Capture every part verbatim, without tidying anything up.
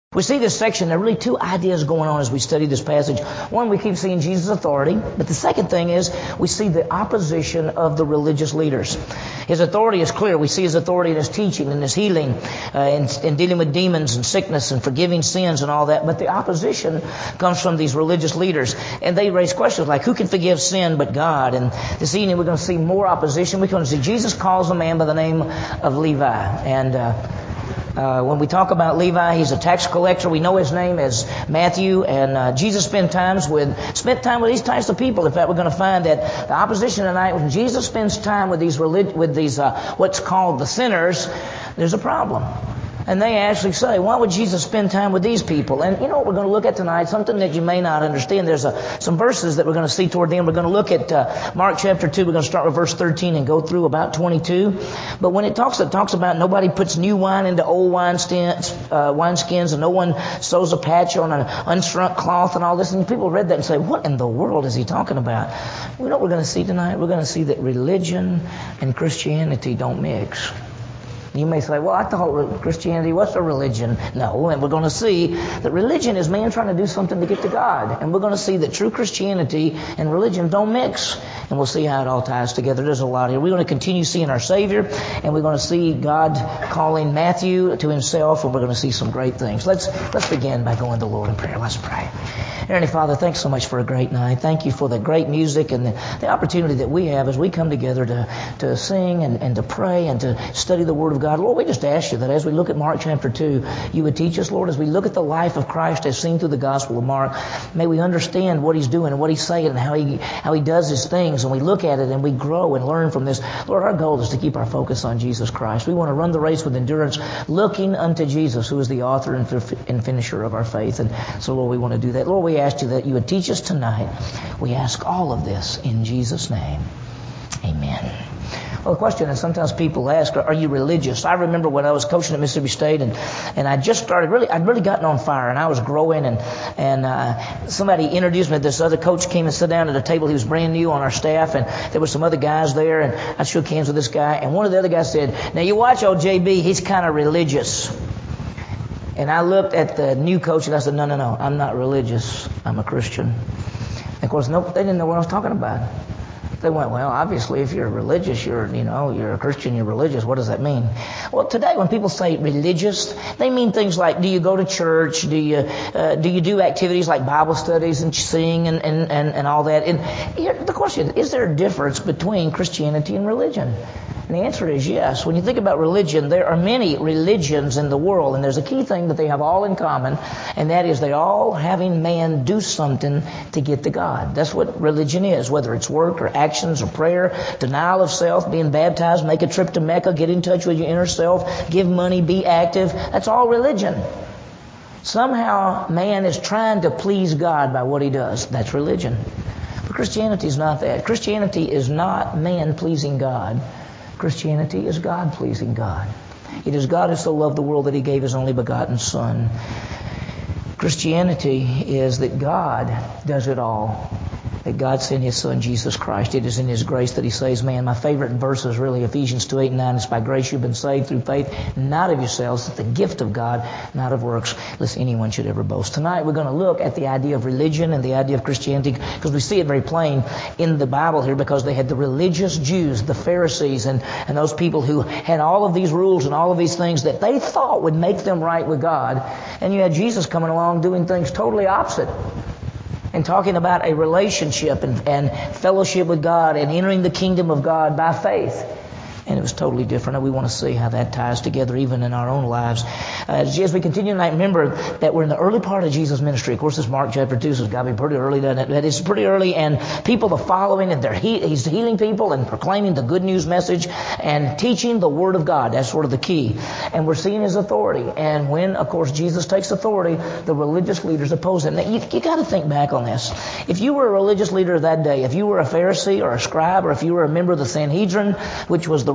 We see this section, there are really two ideas going on as we study this passage. One, we keep seeing Jesus' authority, but the second thing is we see the opposition of the religious leaders. His authority is clear. We see his authority in his teaching and his healing, uh, in, in dealing with demons and sickness and forgiving sins and all that. But the opposition comes from these religious leaders. And they raise questions like, who can forgive sin but God? And this evening we're going to see more opposition. We're going to see Jesus calls a man by the name of Levi. And uh Uh, when we talk about Levi, he's a tax collector. We know his name as Matthew, and uh, Jesus spent times with spent time with these types of people. In fact, we're going to find that the opposition tonight, when Jesus spends time with these relig- with these uh, what's called the sinners, there's a problem. And they actually say, why would Jesus spend time with these people? And you know what we're going to look at tonight? Something that you may not understand. There's a, some verses that we're going to see toward the end. We're going to look at uh, Mark chapter two. We're going to start with verse thirteen and go through about twenty-two. But when it talks, it talks about nobody puts new wine into old wine skins, uh, wine skins, and no one sews a patch on an unshrunk cloth and all this. And people read that and say, what in the world is he talking about? You know what we're going to see tonight? We're going to see that religion and Christianity don't mix. You may say, well, I thought Christianity was a religion. No, and we're going to see that religion is man trying to do something to get to God. And we're going to see that true Christianity and religion don't mix. And we'll see how it all ties together. There's a lot here. We're going to continue seeing our Savior, and we're going to see God calling Matthew to himself, and we're going to see some great things. Let's let's begin by going to the Lord in prayer. Let's pray. Heavenly Father, thanks so much for a great night. Thank you for the great music and the, the opportunity that we have as we come together to, to sing and, and to pray and to study the Word of God. Lord, we just ask you that as we look at Mark chapter two, you would teach us, Lord, as we look at the life of Christ as seen through the Gospel of Mark, may we understand what he's doing and what he's saying and how he how he does his things, and we look at it and we grow and learn from this. Lord, our goal is to keep our focus on Jesus Christ. We want to run the race with endurance, looking unto Jesus, who is the author and finisher of our faith. And so, Lord, we want to do that. Lord, we ask you that you would teach us tonight. We ask all of this in Jesus' name. Amen. Well, the question is, sometimes people ask, are you religious? I remember when I was coaching at Mississippi State, and, and I just started really, I'd really gotten on fire, and I was growing, and, and uh, somebody introduced me. This other coach came and sat down at a table. He was brand new on our staff, and there were some other guys there, and I shook hands with this guy, and one of the other guys said, now you watch old J B, he's kind of religious. And I looked at the new coach, and I said, no, no, no, I'm not religious. I'm a Christian. And of course, no, they didn't know what I was talking about. They went, well, obviously, if you're religious, you're, you know, you're a Christian, you're religious. What does that mean? Well, today, when people say religious, they mean things like, do you go to church? Do you, uh, do you do activities like Bible studies and sing and, and, and, and all that? And here, the question, is there a difference between Christianity and religion? And the answer is yes. When you think about religion, there are many religions in the world, and there's a key thing that they have all in common, and that is they all having man do something to get to God. That's what religion is, whether it's work or actions or prayer, denial of self, being baptized, make a trip to Mecca, get in touch with your inner self, give money, be active. That's all religion. Somehow man is trying to please God by what he does. That's religion. But Christianity is not that. Christianity is not man pleasing God. Christianity is God pleasing God. It is God who so loved the world that he gave his only begotten Son. Christianity is that God does it all. That God sent his Son, Jesus Christ. It is in his grace that he saves man. My favorite verse is really Ephesians two, eight, and nine. It's by grace you've been saved through faith, not of yourselves. It's the gift of God, not of works, lest anyone should ever boast. Tonight we're going to look at the idea of religion and the idea of Christianity, because we see it very plain in the Bible here, because they had the religious Jews, the Pharisees, and, and those people who had all of these rules and all of these things that they thought would make them right with God. And you had Jesus coming along doing things totally opposite, and talking about a relationship and, and fellowship with God and entering the kingdom of God by faith. And it was totally different, and we want to see how that ties together even in our own lives. Uh, as we continue tonight, remember that we're in the early part of Jesus' ministry. Of course, this Mark chapter two, so it's got to be pretty early, doesn't it? It's pretty early, and people are following, and they're he- he's healing people and proclaiming the good news message and teaching the Word of God. That's sort of the key. And we're seeing his authority. And when, of course, Jesus takes authority, the religious leaders oppose him. Now, you, you got to think back on this. If you were a religious leader of that day, if you were a Pharisee or a scribe, or if you were a member of the Sanhedrin, which was the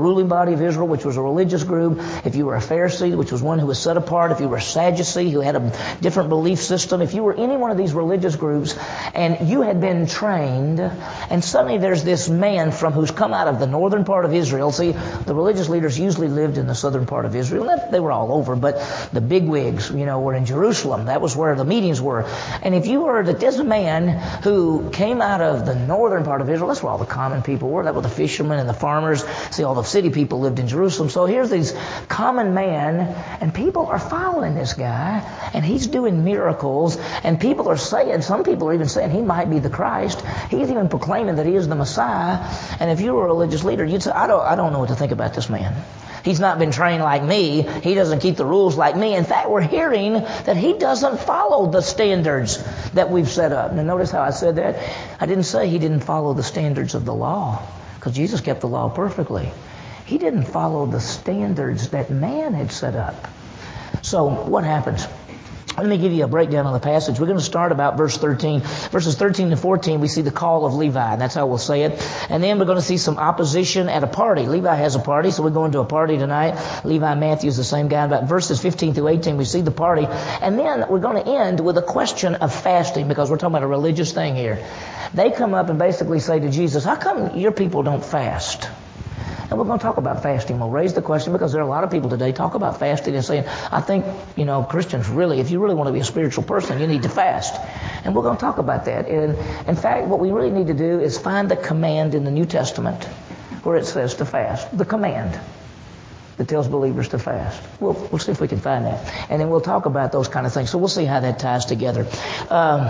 ruling body of Israel, which was a religious group, if you were a Pharisee, which was one who was set apart, if you were a Sadducee, who had a different belief system, if you were any one of these religious groups, and you had been trained, and suddenly there's this man from who's come out of the northern part of Israel. See, the religious leaders usually lived in the southern part of Israel. They were all over, but the bigwigs, you know, were in Jerusalem. That was where the meetings were. And if you heard that there's a man who came out of the northern part of Israel, that's where all the common people were. That were the fishermen and the farmers. See, all the city people lived in Jerusalem. So here's this common man, and people are following this guy, and he's doing miracles, and people are saying, some people are even saying he might be the Christ. He's even proclaiming that he is the Messiah. And if you were a religious leader, you'd say, I don't, I don't know what to think about this man. He's not been trained like me. He doesn't keep the rules like me. In fact, we're hearing that he doesn't follow the standards that we've set up. Now, notice how I said that. I didn't say he didn't follow the standards of the law, because Jesus kept the law perfectly. He didn't follow the standards that man had set up. So what happens? Let me give you a breakdown on the passage. We're going to start about verse thirteen. Verses thirteen to fourteen, we see the call of Levi, and that's how we'll say it. And then we're going to see some opposition at a party. Levi has a party, so we're going to a party tonight. Levi Matthew is the same guy. About verses fifteen through eighteen, we see the party. And then we're going to end with a question of fasting, because we're talking about a religious thing here. They come up and basically say to Jesus, how come your people don't fast? And we're going to talk about fasting. We'll raise the question because there are a lot of people today talk about fasting and saying, I think, you know, Christians really, if you really want to be a spiritual person, you need to fast. And we're going to talk about that. And in fact, what we really need to do is find the command in the New Testament where it says to fast. The command that tells believers to fast. We'll, we'll see if we can find that. And then we'll talk about those kind of things. So we'll see how that ties together. Um,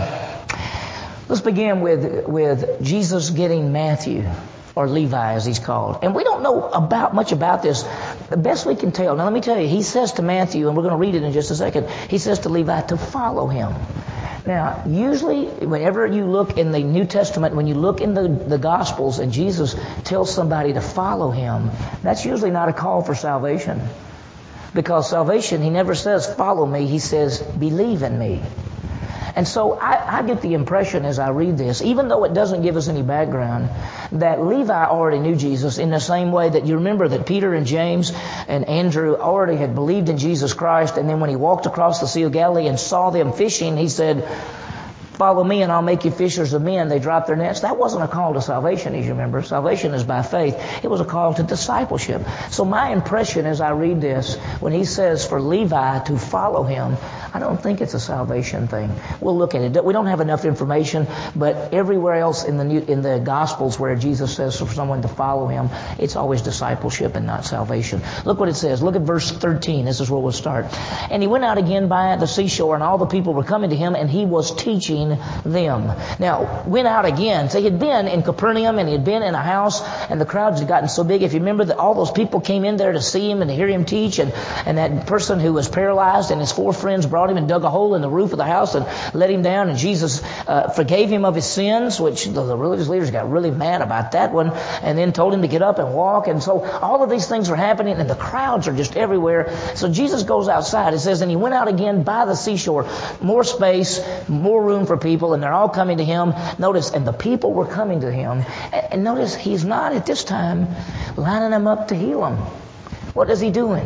let's begin with, with Jesus getting Matthew, or Levi as he's called. And we don't know about much about this. The best we can tell. Now let me tell you, he says to Matthew, and we're going to read it in just a second, he says to Levi to follow him. Now, usually, whenever you look in the New Testament, when you look in the, the Gospels and Jesus tells somebody to follow him, that's usually not a call for salvation. Because salvation, he never says, follow me. He says, believe in me. And so I, I get the impression as I read this, even though it doesn't give us any background, that Levi already knew Jesus in the same way that you remember that Peter and James and Andrew already had believed in Jesus Christ. And then when he walked across the Sea of Galilee and saw them fishing, he said, follow me and I'll make you fishers of men. They dropped their nets. That wasn't a call to salvation, as you remember. Salvation is by faith. It was a call to discipleship. So my impression as I read this, when he says for Levi to follow him, I don't think it's a salvation thing. We'll look at it. We don't have enough information, but everywhere else in the New, in the Gospels where Jesus says for someone to follow him, it's always discipleship and not salvation. Look what it says. Look at verse thirteen. This is where we'll start. And he went out again by the seashore, and all the people were coming to him, and he was teaching them. Now, went out again. So he had been in Capernaum, and he had been in a house, and the crowds had gotten so big. If you remember that all those people came in there to see him and to hear him teach, and, and that person who was paralyzed and his four friends brought him and dug a hole in the roof of the house and let him down, and Jesus uh, forgave him of his sins, which the, the religious leaders got really mad about that one, and then told him to get up and walk. And so all of these things are happening, and the crowds are just everywhere. So Jesus goes outside. It says, and he went out again by the seashore. More space, more room for people, and they're all coming to him. Notice, and the people were coming to him. And, and notice, he's not at this time lining them up to heal them. What is he doing?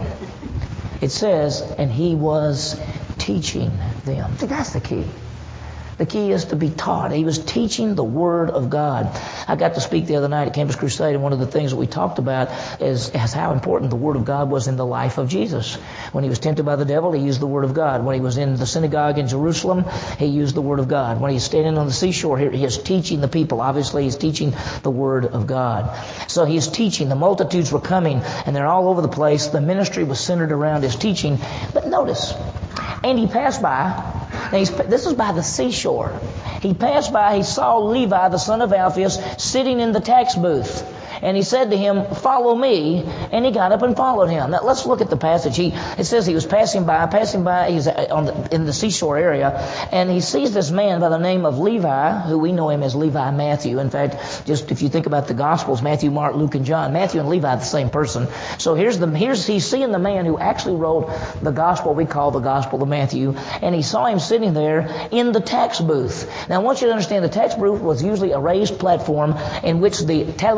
It says, and he was teaching them. That's the key. The key is to be taught. He was teaching the Word of God. I got to speak the other night at Campus Crusade, and one of the things that we talked about is, is how important the Word of God was in the life of Jesus. When he was tempted by the devil, he used the Word of God. When he was in the synagogue in Jerusalem, he used the Word of God. When he's standing on the seashore, he is teaching the people. Obviously, he's teaching the Word of God. So he's teaching. The multitudes were coming, and they're all over the place. The ministry was centered around his teaching. But notice, and he passed by. Now he's, this is by the seashore. He passed by, he saw Levi, the son of Alphaeus, sitting in the tax booth. And he said to him, follow me. And he got up and followed him. Now let's look at the passage. He, it says he was passing by, passing by, he's on the, in the seashore area. And he sees this man by the name of Levi, who we know him as Levi Matthew. In fact, just if you think about the Gospels, Matthew, Mark, Luke, and John, Matthew and Levi are the same person. So here's the, here's, he's seeing the man who actually wrote the Gospel we call the Gospel of Matthew. And he saw him sitting there in the tax booth. Now I want you to understand the tax booth was usually a raised platform in which the telones,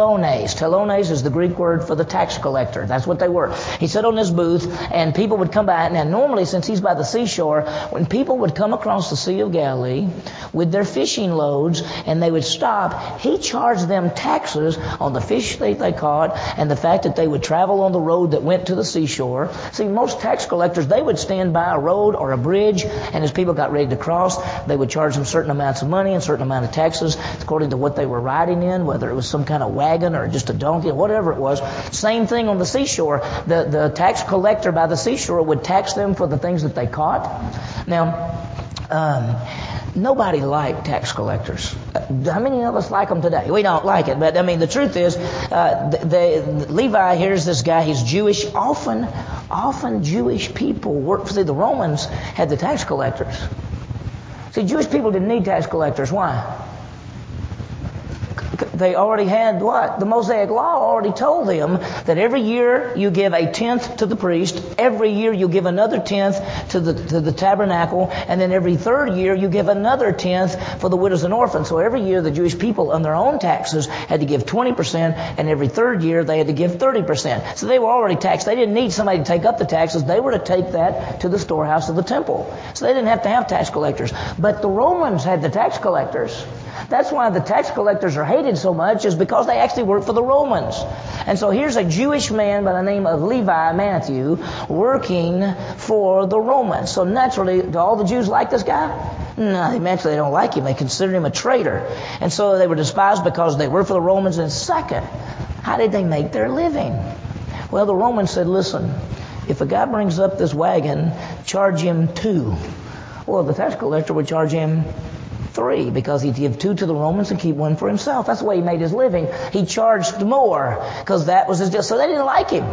telones. Telones is the Greek word for the tax collector. That's what they were. He sat on this booth, and people would come by. Now, normally, since he's by the seashore, when people would come across the Sea of Galilee with their fishing loads, and they would stop, he charged them taxes on the fish that they caught and the fact that they would travel on the road that went to the seashore. See, most tax collectors, they would stand by a road or a bridge, and as people got ready to cross, they would charge them certain amounts of money and certain amount of taxes according to what they were riding in, whether it was some kind of wagon or just a donkey, whatever it was. Same thing on the seashore. The, the tax collector by the seashore would tax them for the things that they caught. Now, um, nobody liked tax collectors. How many of us like them today? We don't like it, but I mean, the truth is, uh, they, Levi, here's this guy, he's Jewish. Often, often Jewish people work for, see, the Romans had the tax collectors. See, Jewish people didn't need tax collectors. Why? They already had what? The Mosaic Law already told them that every year you give a tenth to the priest, every year you give another tenth to the to the tabernacle, and then every third year you give another tenth for the widows and orphans. So every year the Jewish people on their own taxes had to give twenty percent, and every third year they had to give thirty percent. So they were already taxed. They didn't need somebody to take up the taxes. They were to take that to the storehouse of the temple. So they didn't have to have tax collectors. But the Romans had the tax collectors. That's why the tax collectors are hated so much, is because they actually work for the Romans. And so here's a Jewish man by the name of Levi, Matthew, working for the Romans. So naturally, do all the Jews like this guy? No, naturally they don't like him. They consider him a traitor. And so they were despised because they worked for the Romans. And second, how did they make their living? Well, the Romans said, listen, if a guy brings up this wagon, charge him two. Well, the tax collector would charge him three, because he'd give two to the Romans and keep one for himself. That's the way he made his living. He charged more because that was his deal. So they didn't like him.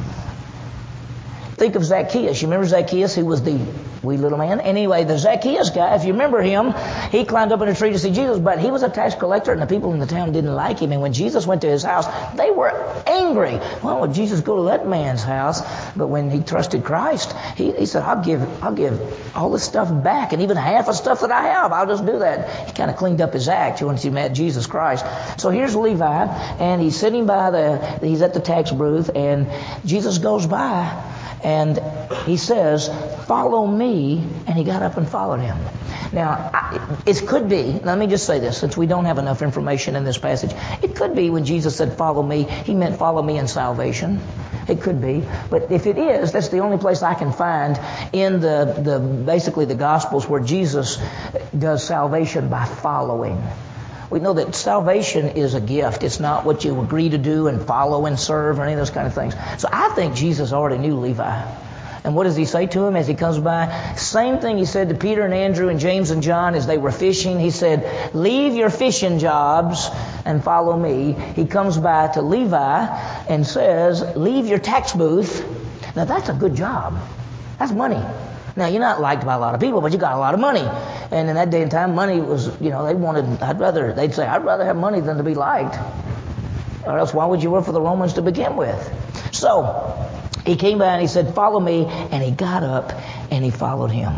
Think of Zacchaeus. You remember Zacchaeus, who was the wee little man? Anyway, the Zacchaeus guy, if you remember him, he climbed up in a tree to see Jesus, but he was a tax collector, and the people in the town didn't like him. And when Jesus went to his house, they were angry. Why would Jesus go to that man's house? But when he trusted Christ, he, he said, I'll give, I'll give all this stuff back, and even half of stuff that I have, I'll just do that. He kind of cleaned up his act once he met Jesus Christ. So here's Levi, and he's sitting by the, he's at the tax booth, and Jesus goes by, and he says, follow me, and he got up and followed him. Now, I, it could be, let me just say this, since we don't have enough information in this passage, it could be when Jesus said, follow me, he meant follow me in salvation. It could be. But if it is, that's the only place I can find in the, the basically the Gospels where Jesus does salvation by following. We know that salvation is a gift. It's not what you agree to do and follow and serve or any of those kind of things. So I think Jesus already knew Levi. And what does he say to him as he comes by? Same thing he said to Peter and Andrew and James and John as they were fishing. He said, leave your fishing jobs and follow me. He comes by to Levi and says, leave your tax booth. Now that's a good job. That's money. Now, you're not liked by a lot of people, but you got a lot of money. And in that day and time, money was, you know, they wanted, I'd rather, they'd say, I'd rather have money than to be liked. Or else why would you work for the Romans to begin with? So, he came by and he said, follow me. And he got up and he followed him.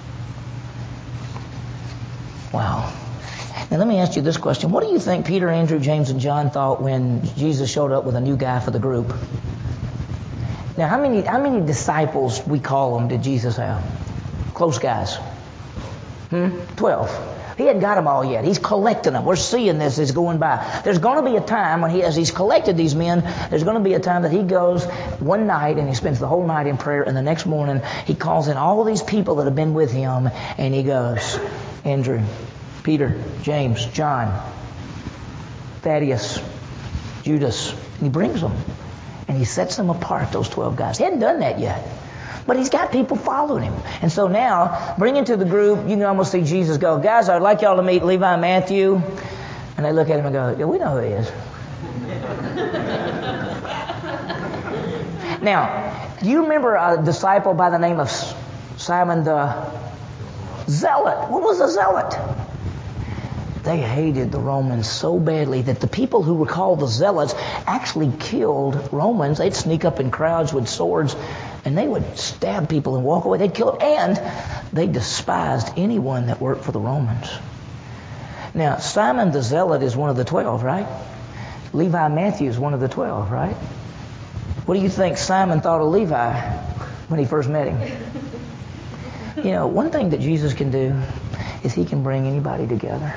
Wow. Now, let me ask you this question. What do you think Peter, Andrew, James, and John thought when Jesus showed up with a new guy for the group? Now, how many how many disciples, we call them, did Jesus have? Close guys. Hmm? Twelve. He hadn't got them all yet. He's collecting them. We're seeing this as going by. There's going to be a time when he, as he's collected these men, there's going to be a time that he goes one night and he spends the whole night in prayer, and the next morning he calls in all these people that have been with him, and he goes, Andrew, Peter, James, John, Thaddeus, Judas, and he brings them. And he sets them apart, those twelve guys. He hadn't done that yet. But he's got people following him. And so now, bring into the group, you can almost see Jesus go, guys, I'd like y'all to meet Levi Matthew. And they look at him and go, yeah, we know who he is. Now, do you remember a disciple by the name of Simon the Zealot? What was a zealot? They hated the Romans so badly that the people who were called the Zealots actually killed Romans. They'd sneak up in crowds with swords, and they would stab people and walk away. They'd kill them, and they despised anyone that worked for the Romans. Now, Simon the Zealot is one of the twelve, right? Levi Matthew is one of the twelve, right? What do you think Simon thought of Levi when he first met him? You know, one thing that Jesus can do is he can bring anybody together.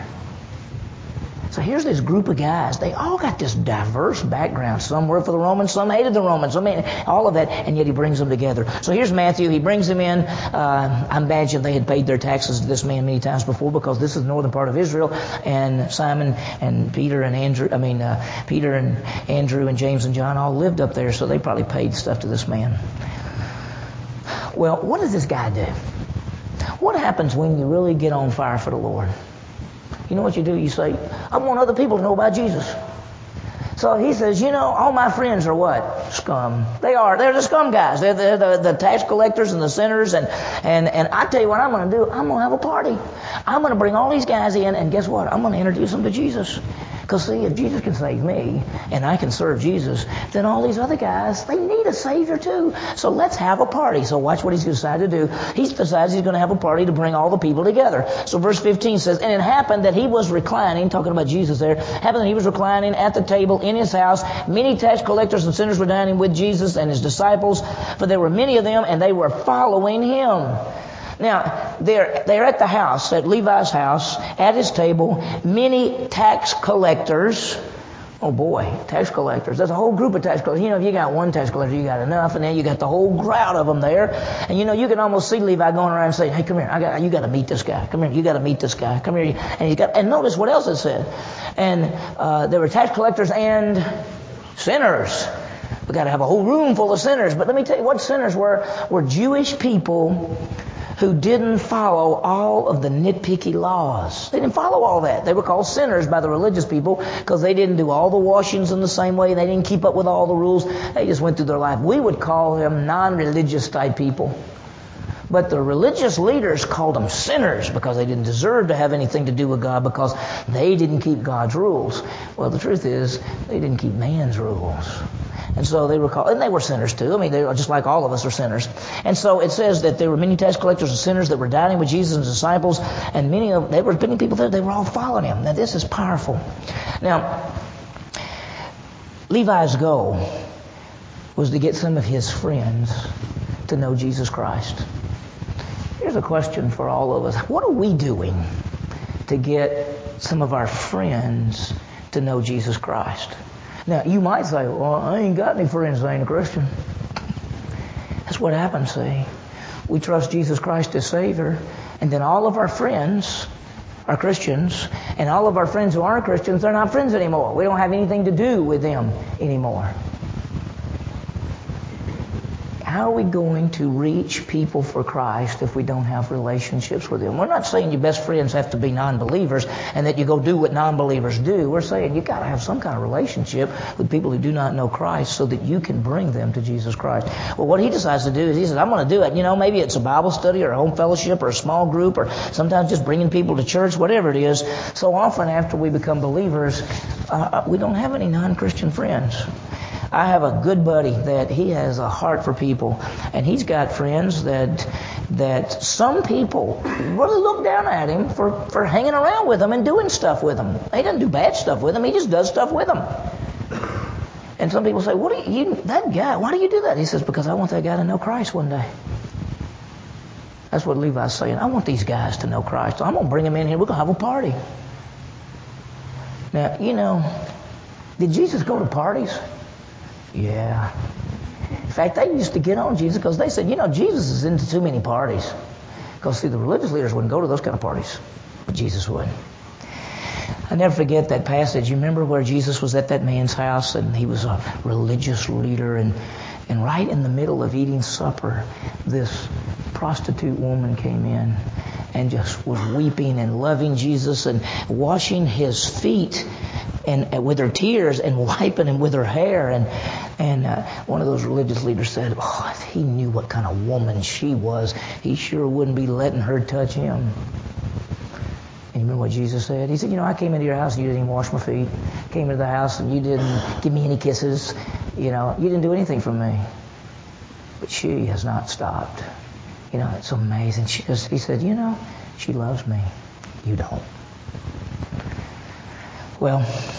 So here's this group of guys. They all got this diverse background. Some worked for the Romans, some hated the Romans, I mean, all of that, and yet he brings them together. So here's Matthew. He brings them in. Uh, I imagine they had paid their taxes to this man many times before, because this is the northern part of Israel, and Simon and Peter and Andrew, I mean, uh, Peter and Andrew and James and John all lived up there, so they probably paid stuff to this man. Well, what does this guy do? What happens when you really get on fire for the Lord? You know what you do? You say, I want other people to know about Jesus. So he says, you know, all my friends are what? Scum. They are. They're the scum guys. They're, they're the, the tax collectors and the sinners. And, and, and I tell you what I'm going to do. I'm going to have a party. I'm going to bring all these guys in, and guess what? I'm going to introduce them to Jesus. Because see, if Jesus can save me, and I can serve Jesus, then all these other guys, they need a Savior too. So let's have a party. So watch what he's decided to do. He decides he's going to have a party to bring all the people together. So verse fifteen says, and it happened that he was reclining, talking about Jesus there, happened that he was reclining at the table in his house. Many tax collectors and sinners were dining with Jesus and his disciples, for there were many of them, and they were following him. Now, they're, they're at the house, at Levi's house, at his table, many tax collectors. Oh boy, tax collectors. There's a whole group of tax collectors. You know, if you got one tax collector, you got enough, and then you got the whole crowd of them there. And you know, you can almost see Levi going around and saying, hey, come here, I got, you got to meet this guy. Come here, you got to meet this guy. Come here. And you got, and notice what else it said. And uh, there were tax collectors and sinners. We got to have a whole room full of sinners. But let me tell you what sinners were. Were Jewish people who didn't follow all of the nitpicky laws. They didn't follow all that. They were called sinners by the religious people because they didn't do all the washings in the same way. They didn't keep up with all the rules. They just went through their life. We would call them non-religious type people. But the religious leaders called them sinners because they didn't deserve to have anything to do with God, because they didn't keep God's rules. Well, the truth is, they didn't keep man's rules. And so they were called, and they were sinners too. I mean, they were just like all of us are sinners. And so it says that there were many tax collectors and sinners that were dining with Jesus and his disciples, and many of there were many people there. They were all following him. Now this is powerful. Now, Levi's goal was to get some of his friends to know Jesus Christ. Here's a question for all of us: what are we doing to get some of our friends to know Jesus Christ? Now, you might say, well, I ain't got any friends that ain't a Christian. That's what happens, see. We trust Jesus Christ as Savior, and then all of our friends are Christians, and all of our friends who aren't Christians, they're not friends anymore. We don't have anything to do with them anymore. How are we going to reach people for Christ if we don't have relationships with them? We're not saying your best friends have to be non-believers and that you go do what non-believers do. We're saying you've got to have some kind of relationship with people who do not know Christ so that you can bring them to Jesus Christ. Well, what he decides to do is he says, I'm going to do it. You know, maybe it's a Bible study or a home fellowship or a small group or sometimes just bringing people to church, whatever it is. So often after we become believers, uh, we don't have any non-Christian friends. I have a good buddy that he has a heart for people, and he's got friends that that some people really look down at him for, for hanging around with them and doing stuff with them. He doesn't do bad stuff with them, he just does stuff with them. And some people say, "What do you, you that guy, why do you do that?" He says, "Because I want that guy to know Christ one day." That's what Levi's saying. I want these guys to know Christ. So I'm going to bring them in here. We're going to have a party. Now, you know, did Jesus go to parties? Yeah. In fact, they used to get on Jesus because they said, you know, Jesus is into too many parties. Because, see, the religious leaders wouldn't go to those kind of parties, but Jesus would. I never forget that passage. You remember where Jesus was at that man's house and he was a religious leader, and, and right in the middle of eating supper, this prostitute woman came in and just was weeping and loving Jesus and washing his feet and, and with her tears and wiping him with her hair. And and uh, one of those religious leaders said, oh, if he knew what kind of woman she was, he sure wouldn't be letting her touch him. And you remember what Jesus said? He said, you know, I came into your house and you didn't even wash my feet. Came into the house and you didn't give me any kisses. You know, you didn't do anything for me. But she has not stopped. You know, it's amazing. She just, he said, you know, she loves me. You don't. Well,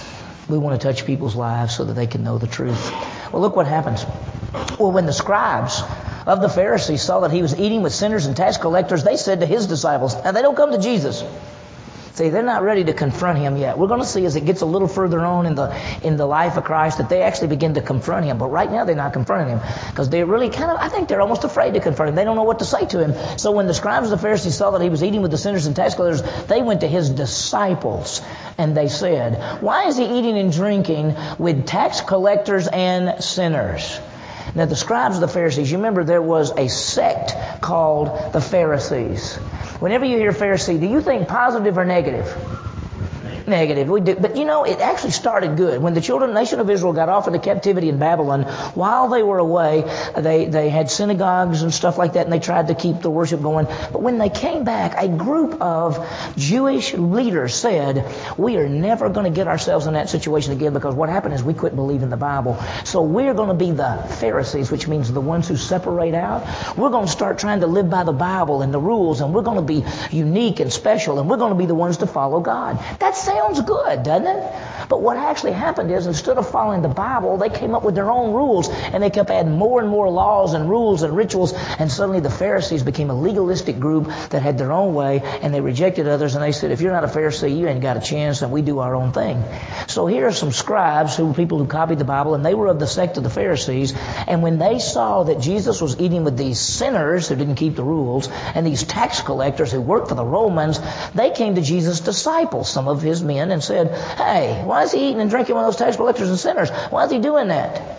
We want to touch people's lives so that they can know the truth. Well, look what happens. Well, when the scribes of the Pharisees saw that he was eating with sinners and tax collectors, they said to his disciples, and they don't come to Jesus. See, they're not ready to confront him yet. We're going to see as it gets a little further on in the in the life of Christ that they actually begin to confront him. But right now they're not confronting him because they're really kind of, I think they're almost afraid to confront him. They don't know what to say to him. So when the scribes of the Pharisees saw that he was eating with the sinners and tax collectors, they went to his disciples and they said, why is he eating and drinking with tax collectors and sinners? Now the scribes of the Pharisees, you remember there was a sect called the Pharisees. Whenever you hear Pharisee, do you think positive or negative? Negative. We do. But you know, it actually started good. When the children, nation of Israel got off into captivity in Babylon, while they were away, they, they had synagogues and stuff like that, and they tried to keep the worship going. But when they came back, a group of Jewish leaders said, we are never going to get ourselves in that situation again, because what happened is we quit believing the Bible. So we're going to be the Pharisees, which means the ones who separate out. We're going to start trying to live by the Bible and the rules, and we're going to be unique and special, and we're going to be the ones to follow God. That's sounds good, doesn't it? But what actually happened is, instead of following the Bible, they came up with their own rules, and they kept adding more and more laws and rules and rituals, and suddenly the Pharisees became a legalistic group that had their own way, and they rejected others, and they said, if you're not a Pharisee, you ain't got a chance, and we do our own thing. So here are some scribes, who were people who copied the Bible, and they were of the sect of the Pharisees, and when they saw that Jesus was eating with these sinners who didn't keep the rules, and these tax collectors who worked for the Romans, they came to Jesus' disciples, some of his men, and said, hey, why is he eating and drinking with those tax collectors and sinners? Why is he doing that?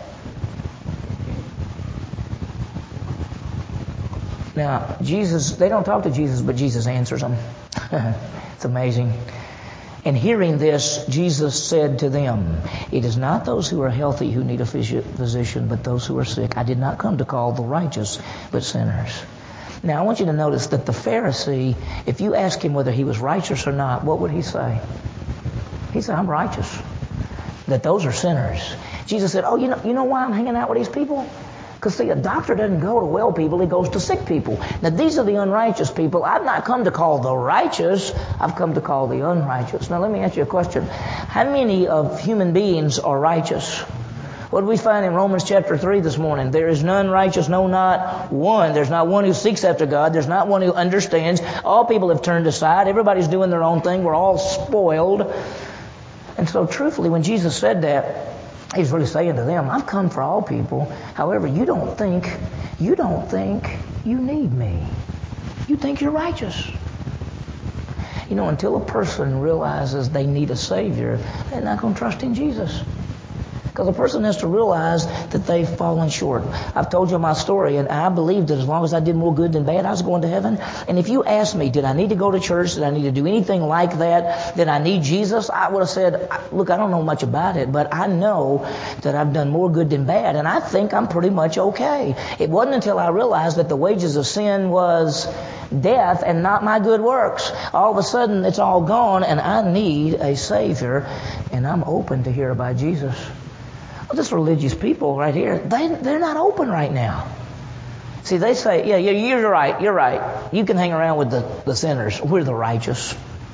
Now, Jesus, they don't talk to Jesus, but Jesus answers them. It's amazing. And hearing this, Jesus said to them, it is not those who are healthy who need a physician, but those who are sick. I did not come to call the righteous, but sinners. Now, I want you to notice that the Pharisee, if you ask him whether he was righteous or not, what would he say? He said, I'm righteous. That those are sinners. Jesus said, oh, you know, you know why I'm hanging out with these people? Because, see, a doctor doesn't go to well people, he goes to sick people. Now, these are the unrighteous people. I've not come to call the righteous, I've come to call the unrighteous. Now, let me ask you a question. How many of human beings are righteous? What do we find in Romans chapter three this morning? There is none righteous, no, not one. There's not one who seeks after God. There's not one who understands. All people have turned aside. Everybody's doing their own thing. We're all spoiled. And so, truthfully, when Jesus said that, he's really saying to them, I've come for all people. However, you don't think, you don't think you need me. You think you're righteous. You know, until a person realizes they need a Savior, they're not going to trust in Jesus. Because a person has to realize that they've fallen short. I've told you my story, and I believed that as long as I did more good than bad, I was going to heaven. And if you asked me, did I need to go to church? Did I need to do anything like that? Did I need Jesus? I would have said, look, I don't know much about it, but I know that I've done more good than bad, and I think I'm pretty much okay. It wasn't until I realized that the wages of sin was death and not my good works. All of a sudden, it's all gone, and I need a Savior, and I'm open to hear about Jesus. Well, this religious people right here, they, they're not open right now. See, they say, yeah, yeah, you're right, you're right. You can hang around with the, the sinners. We're the righteous.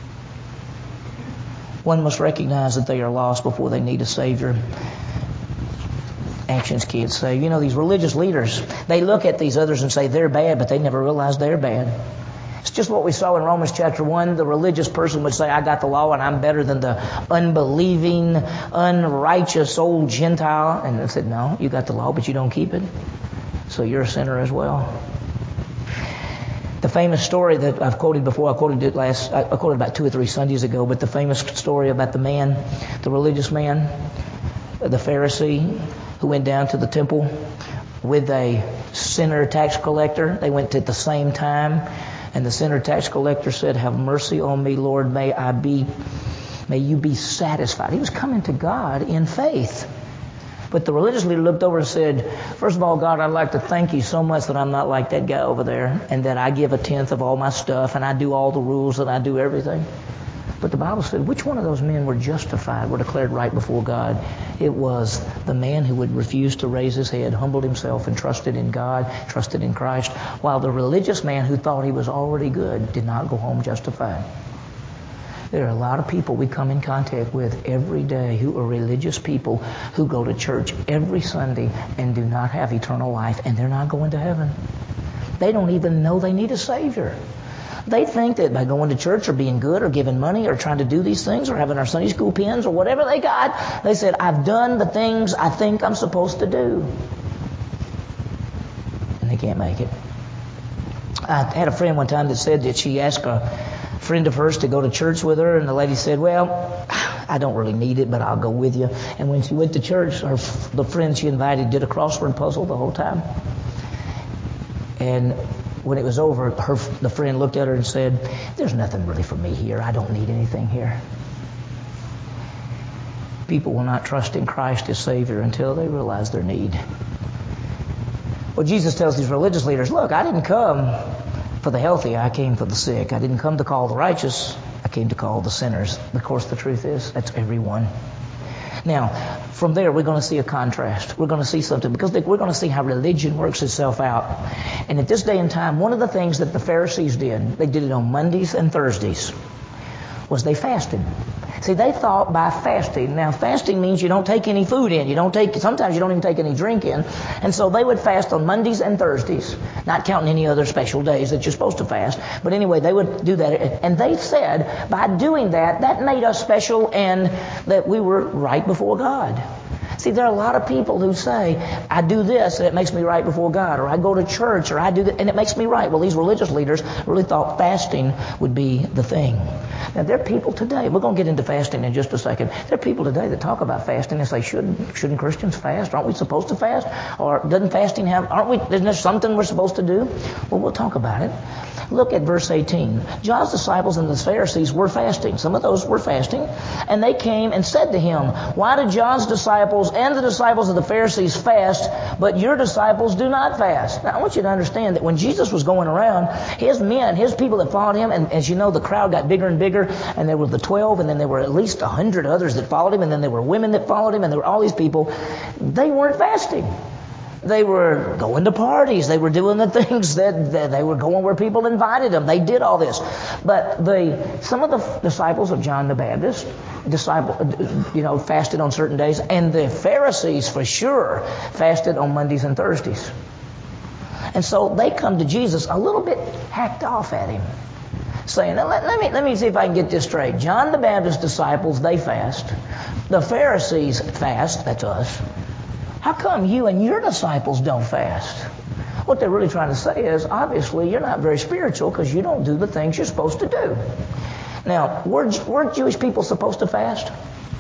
One must recognize that they are lost before they need a Savior. Actions kids say, you know, these religious leaders, they look at these others and say they're bad, but they never realize they're bad. It's just what we saw in Romans chapter one. The religious person would say, I got the law and I'm better than the unbelieving, unrighteous old Gentile. And they said, no, you got the law, but you don't keep it. So you're a sinner as well. The famous story that I've quoted before, I quoted it last, I quoted about two or three Sundays ago, but the famous story about the man, the religious man, the Pharisee, who went down to the temple with a sinner tax collector. They went at the same time. And the sinner tax collector said, have mercy on me, Lord. May I be, may you be satisfied. He was coming to God in faith. But the religious leader looked over and said, first of all, God, I'd like to thank you so much that I'm not like that guy over there, and that I give a tenth of all my stuff, and I do all the rules, and I do everything. But the Bible said, which one of those men were justified, were declared right before God? It was the man who would refuse to raise his head, humbled himself, and trusted in God, trusted in Christ, while the religious man who thought he was already good did not go home justified. There are a lot of people we come in contact with every day who are religious people who go to church every Sunday and do not have eternal life, and they're not going to heaven. They don't even know they need a Savior. They think that by going to church or being good or giving money or trying to do these things or having our Sunday school pins or whatever they got, they said, I've done the things I think I'm supposed to do. And they can't make it. I had a friend one time that said that she asked a friend of hers to go to church with her, and the lady said, well, I don't really need it, but I'll go with you. And when she went to church, her, the friend she invited did a crossword puzzle the whole time. And when it was over, her, the friend looked at her and said, there's nothing really for me here. I don't need anything here. People will not trust in Christ as Savior until they realize their need. Well, Jesus tells these religious leaders, look, I didn't come for the healthy. I came for the sick. I didn't come to call the righteous. I came to call the sinners. Of course, the truth is, that's everyone. Now, from there, we're going to see a contrast. We're going to see something, because we're going to see how religion works itself out. And at this day and time, one of the things that the Pharisees did, they did it on Mondays and Thursdays, was they fasted. See, they thought by fasting, now fasting means you don't take any food in, you don't take, sometimes you don't even take any drink in, and so they would fast on Mondays and Thursdays, not counting any other special days that you're supposed to fast, but anyway, they would do that, and they said, by doing that, that made us special and that we were right before God. See, there are a lot of people who say, I do this and it makes me right before God, or I go to church, or I do that and it makes me right. Well, these religious leaders really thought fasting would be the thing. Now, there are people today, we're going to get into fasting in just a second. There are people today that talk about fasting and say, shouldn't, shouldn't Christians fast? Aren't we supposed to fast? Or doesn't fasting have, aren't we, isn't there something we're supposed to do? Well, we'll talk about it. Look at verse eighteen. John's disciples and the Pharisees were fasting. Some of those were fasting. And they came and said to him, why did John's disciples and the disciples of the Pharisees fast, but your disciples do not fast? Now, I want you to understand that when Jesus was going around, his men, his people that followed him, and as you know, the crowd got bigger and bigger, and there were the twelve, and then there were at least a hundred others that followed him, and then there were women that followed him, and there were all these people. They weren't fasting. They were going to parties. They were doing the things that, that they were going where people invited them. They did all this. But the some of the disciples of John the Baptist, disciple, you know, fasted on certain days, and the Pharisees for sure fasted on Mondays and Thursdays. And so they come to Jesus a little bit hacked off at him, saying, now, let, let me let me see if I can get this straight. John the Baptist's disciples, they fast. The Pharisees fast. That's us. How come you and your disciples don't fast? What they're really trying to say is, obviously, you're not very spiritual because you don't do the things you're supposed to do. Now, weren't, weren't Jewish people supposed to fast?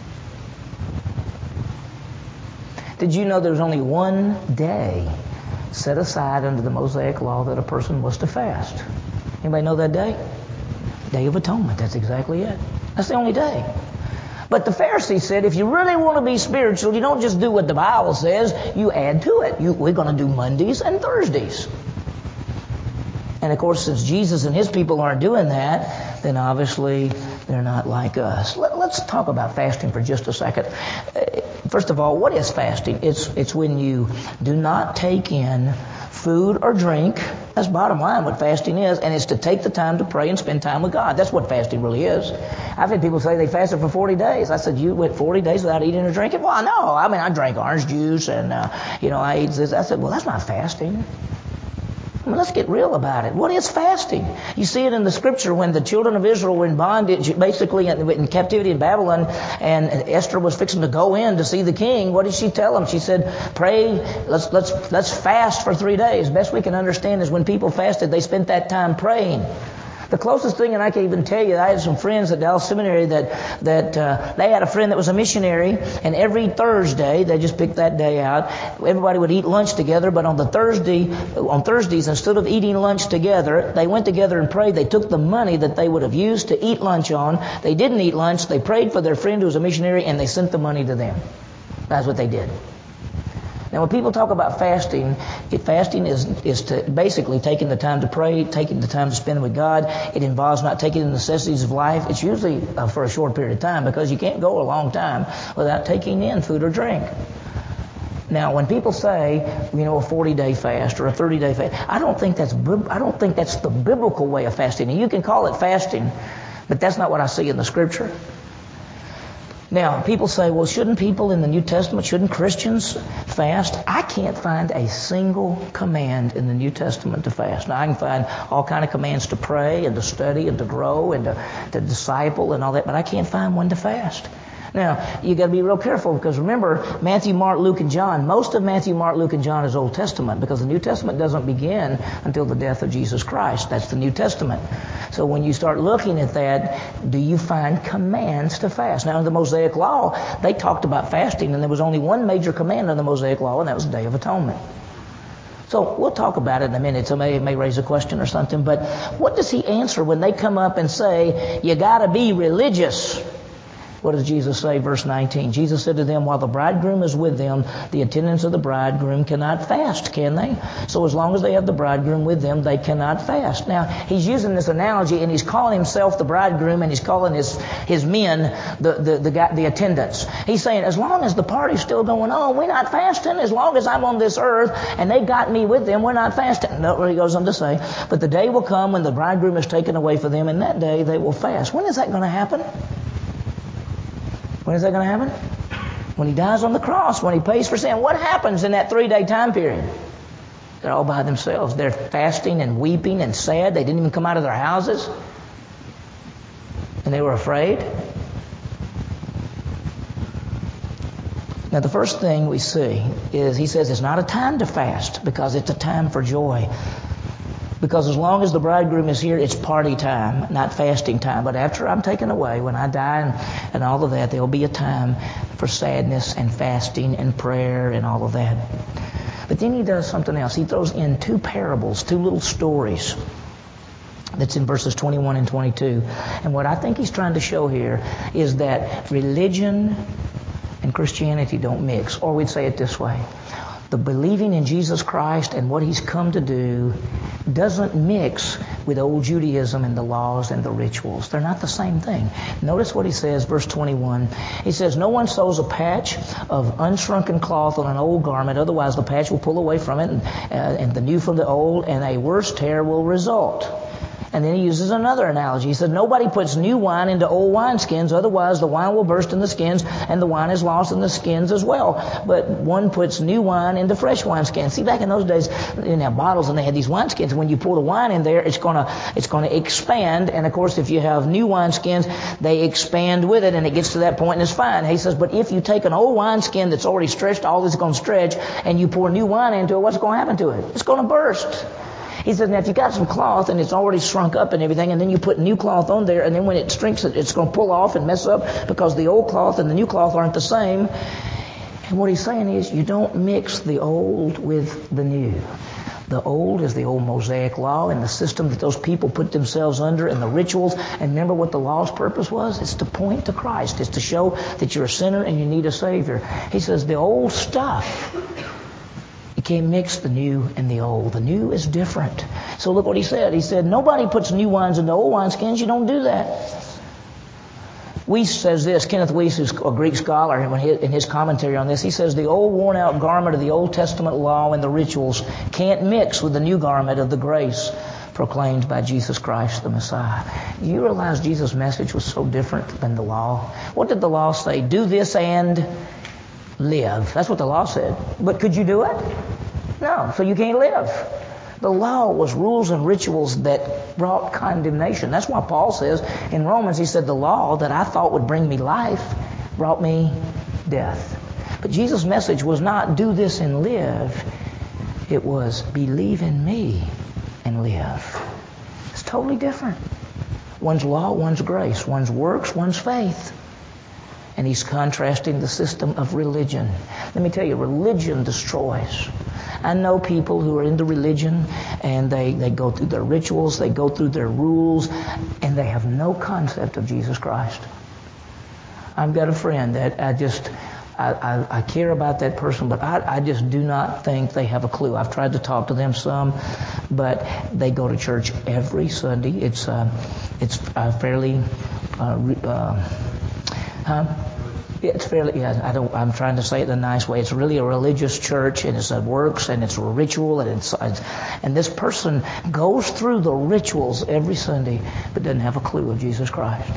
Did you know there was only one day set aside under the Mosaic law that a person was to fast? Anybody know that day? Day of Atonement. That's exactly it. That's the only day. But the Pharisees said, if you really want to be spiritual, you don't just do what the Bible says, you add to it. You, we're going to do Mondays and Thursdays. And of course, since Jesus and his people aren't doing that, then obviously they're not like us. Let, let's talk about fasting for just a second. First of all, what is fasting? It's, it's when you do not take in food or drink. That's bottom line what fasting is, and it's to take the time to pray and spend time with God. That's what fasting really is. I've had people say they fasted for forty days. I said, you went forty days without eating or drinking? Well, no. I mean, I drank orange juice and, uh, you know, I ate this. I said, well, that's not fasting. I mean, let's get real about it. What is fasting? You see it in the scripture when the children of Israel were in bondage, basically in, in captivity in Babylon, and Esther was fixing to go in to see the king. What did she tell them? She said, pray, let's, let's, let's fast for three days. Best we can understand is when people fasted, they spent that time praying. The closest thing, and I can even tell you, I had some friends at Dallas Seminary that that uh, they had a friend that was a missionary, and every Thursday, they just picked that day out, everybody would eat lunch together, but on the Thursday, on Thursdays, instead of eating lunch together, they went together and prayed. They took the money that they would have used to eat lunch on. They didn't eat lunch. They prayed for their friend who was a missionary, and they sent the money to them. That's what they did. Now, when people talk about fasting, it, fasting is is to basically taking the time to pray, taking the time to spend with God. It involves not taking the necessities of life. It's usually uh, for a short period of time because you can't go a long time without taking in food or drink. Now, when people say, you know, a forty-day fast or a thirty-day fast, I don't think that's I don't think that's the biblical way of fasting. And you can call it fasting. But that's not what I see in the Scripture. Now, people say, well, shouldn't people in the New Testament, shouldn't Christians fast? I can't find a single command in the New Testament to fast. Now, I can find all kind of commands to pray and to study and to grow and to, to disciple and all that, but I can't find one to fast. Now, you got to be real careful because remember, Matthew, Mark, Luke, and John, most of Matthew, Mark, Luke, and John is Old Testament because the New Testament doesn't begin until the death of Jesus Christ. That's the New Testament. So when you start looking at that, do you find commands to fast? Now, in the Mosaic Law, they talked about fasting, and there was only one major command in the Mosaic Law, and that was the Day of Atonement. So we'll talk about it in a minute. So may, it may raise a question or something. But what does he answer when they come up and say, you got to be religious? What does Jesus say? Verse nineteen. Jesus said to them, while the bridegroom is with them, the attendants of the bridegroom cannot fast, can they? So as long as they have the bridegroom with them, they cannot fast. Now, he's using this analogy, and he's calling himself the bridegroom, and he's calling his, his men the, the, the, guy, the attendants. He's saying, as long as the party's still going on, we're not fasting. As long as I'm on this earth, and they got me with them, we're not fasting. No, he goes on to say, but the day will come when the bridegroom is taken away from them, and that day they will fast. When is that going to happen? When is that going to happen? When he dies on the cross, when he pays for sin. What happens in that three-day time period? They're all by themselves. They're fasting and weeping and sad. They didn't even come out of their houses. And they were afraid. Now, the first thing we see is he says it's not a time to fast because it's a time for joy. Because as long as the bridegroom is here, it's party time, not fasting time. But after I'm taken away, when I die and, and all of that, there'll be a time for sadness and fasting and prayer and all of that. But then he does something else. He throws in two parables, two little stories. That's in verses twenty-one and twenty-two. And what I think he's trying to show here is that religion and Christianity don't mix. Or we'd say it this way. The believing in Jesus Christ and what he's come to do doesn't mix with old Judaism and the laws and the rituals. They're not the same thing. Notice what he says, verse twenty-one. He says, no one sews a patch of unshrunken cloth on an old garment, otherwise the patch will pull away from it and, uh, and the new from the old, and a worse tear will result. And then he uses another analogy. He said, nobody puts new wine into old wineskins, otherwise the wine will burst in the skins, and the wine is lost in the skins as well. But one puts new wine into fresh wineskins. See, back in those days, they didn't have bottles, and they had these wineskins. When you pour the wine in there, it's gonna it's gonna expand. And of course, if you have new wineskins, they expand with it, and it gets to that point, and it's fine. He says, but if you take an old wineskin that's already stretched, all it's going to stretch, and you pour new wine into it, what's going to happen to it? It's going to burst. He says, now if you got some cloth and it's already shrunk up and everything, and then you put new cloth on there, and then when it shrinks, it, it's going to pull off and mess up because the old cloth and the new cloth aren't the same. And what he's saying is you don't mix the old with the new. The old is the old Mosaic law and the system that those people put themselves under and the rituals. And remember what the law's purpose was? It's to point to Christ. It's to show that you're a sinner and you need a Savior. He says the old stuff, you can't mix the new and the old. The new is different. So look what he said. He said, nobody puts new wines into old wineskins. You don't do that. Weiss says this. Kenneth Weiss, who's a Greek scholar, in his commentary on this, he says the old worn-out garment of the Old Testament law and the rituals can't mix with the new garment of the grace proclaimed by Jesus Christ the Messiah. You realize Jesus' message was so different than the law? What did the law say? Do this and live. That's what the law said. But could you do it? No. So you can't live. The law was rules and rituals that brought condemnation. That's why Paul says in Romans, he said, the law that I thought would bring me life brought me death. But Jesus' message was not do this and live. It was believe in me and live. It's totally different. One's law, one's grace. One's works, one's faith. And he's contrasting the system of religion. Let me tell you, religion destroys. I know people who are into religion, and they, they go through their rituals, they go through their rules, and they have no concept of Jesus Christ. I've got a friend that I just, I, I, I care about that person, but I, I just do not think they have a clue. I've tried to talk to them some, but they go to church every Sunday. It's, uh, it's uh, fairly... Uh, uh, Huh? Yeah, it's fairly, yeah, I don't, I'm trying to say it in a nice way. It's really a religious church, and it's a works, and it's a ritual, and it's, and this person goes through the rituals every Sunday, but doesn't have a clue of Jesus Christ.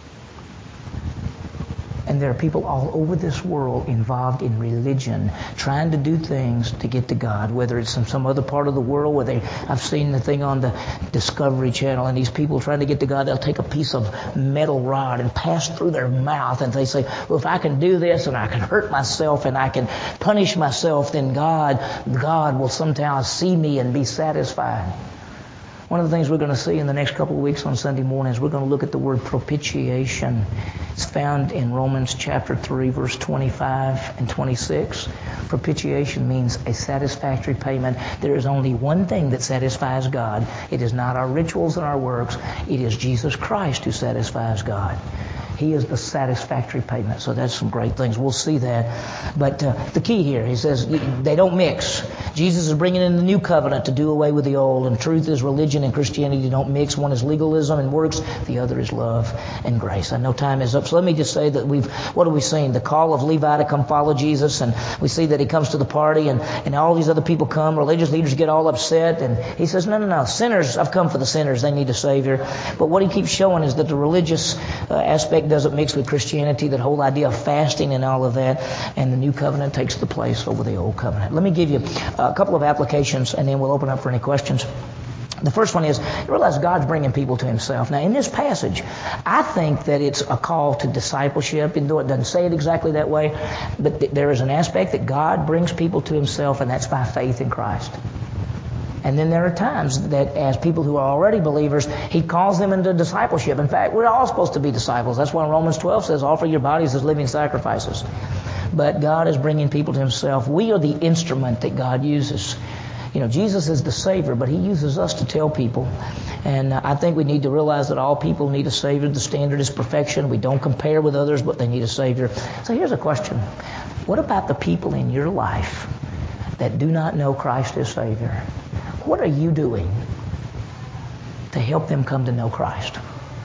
And there are people all over this world involved in religion, trying to do things to get to God, whether it's in some other part of the world where they, I've seen the thing on the Discovery Channel, and these people trying to get to God, they'll take a piece of metal rod and pass through their mouth, and they say, well, if I can do this, and I can hurt myself, and I can punish myself, then God, God will somehow see me and be satisfied. One of the things we're going to see in the next couple of weeks on Sunday mornings, we're going to look at the word propitiation. It's found in Romans chapter three, verse twenty-five and twenty-six. Propitiation means a satisfactory payment. There is only one thing that satisfies God. It is not our rituals and our works. It is Jesus Christ who satisfies God. He is the satisfactory payment. So that's some great things. We'll see that. But uh, the key here, he says, they don't mix. Jesus is bringing in the new covenant to do away with the old. And truth is religion and Christianity don't mix. One is legalism and works. The other is love and grace. I know time is up. So let me just say that we've, what are we seeing? The call of Levi to come follow Jesus. And we see that he comes to the party, and, and all these other people come. Religious leaders get all upset. And he says, no, no, no. Sinners, I've come for the sinners. They need a Savior. But what he keeps showing is that the religious uh, aspect doesn't mix with Christianity, that whole idea of fasting and all of that, and the new covenant takes the place over the old covenant. Let me give you a couple of applications, and then we'll open up for any questions. The first one is, you realize God's bringing people to himself. Now, in this passage, I think that it's a call to discipleship, even though it doesn't say it exactly that way, but th- there is an aspect that God brings people to himself, and that's by faith in Christ. And then there are times that as people who are already believers, he calls them into discipleship. In fact, we're all supposed to be disciples. That's why Romans twelve says, offer your bodies as living sacrifices. But God is bringing people to himself. We are the instrument that God uses. You know, Jesus is the Savior, but he uses us to tell people. And I think we need to realize that all people need a Savior. The standard is perfection. We don't compare with others, but they need a Savior. So here's a question. What about the people in your life that do not know Christ as Savior? What are you doing to help them come to know Christ?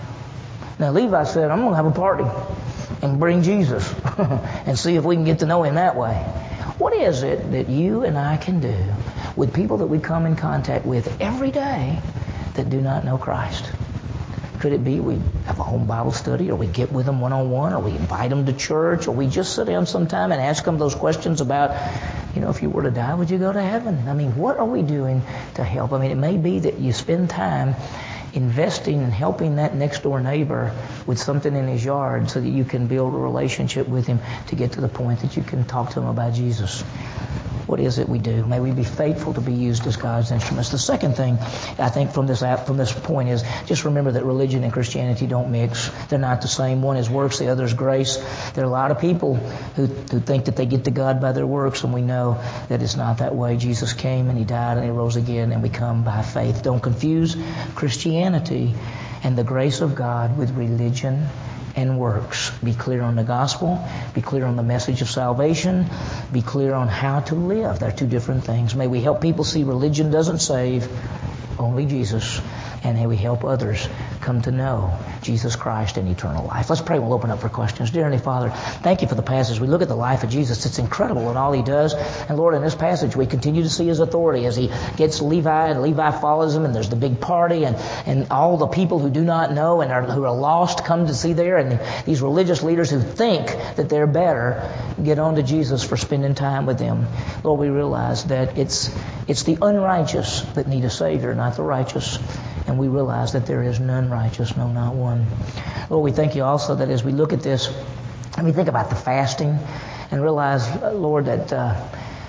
Now, Levi said, I'm going to have a party and bring Jesus and see if we can get to know him that way. What is it that you and I can do with people that we come in contact with every day that do not know Christ? Could it be we have a home Bible study, or we get with them one-on-one, or we invite them to church, or we just sit down sometime and ask them those questions about, you know, if you were to die, would you go to heaven? I mean, what are we doing to help? I mean, it may be that you spend time investing and helping that next door neighbor with something in his yard so that you can build a relationship with him to get to the point that you can talk to him about Jesus. What is it we do? May we be faithful to be used as God's instruments. The second thing I think from this from this point is just remember that religion and Christianity don't mix. They're not the same. One is works, the other is grace. There are a lot of people who, who think that they get to God by their works, and we know that it's not that way. Jesus came and he died and he rose again, and we come by faith. Don't confuse Christianity and the grace of God with religion and works. Be clear on the gospel. Be clear on the message of salvation. Be clear on how to live. They're two different things. May we help people see religion doesn't save, only Jesus. And may we help others come to know Jesus Christ and eternal life. Let's pray. We'll open up for questions. Dear Heavenly Father, thank you for the passage. We look at the life of Jesus. It's incredible in all he does. And Lord, in this passage, we continue to see his authority as he gets Levi, and Levi follows him, and there's the big party, and, and all the people who do not know and are, who are lost come to see there, and these religious leaders who think that they're better get on to Jesus for spending time with them. Lord, we realize that it's it's the unrighteous that need a Savior, not the righteous. And we realize that there is none righteous, no, not one. Lord, we thank you also that as we look at this, and we think about the fasting, and realize, Lord, that uh,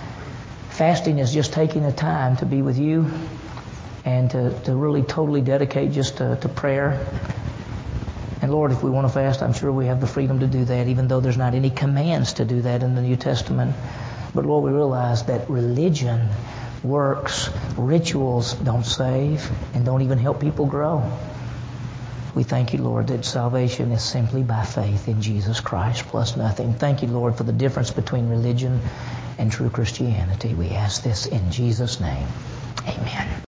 fasting is just taking the time to be with you and to, to really totally dedicate just to, to prayer. And Lord, if we want to fast, I'm sure we have the freedom to do that, even though there's not any commands to do that in the New Testament. But Lord, we realize that religion, works, rituals don't save and don't even help people grow. We thank you, Lord, that salvation is simply by faith in Jesus Christ plus nothing. Thank you, Lord, for the difference between religion and true Christianity. We ask this in Jesus' name. Amen.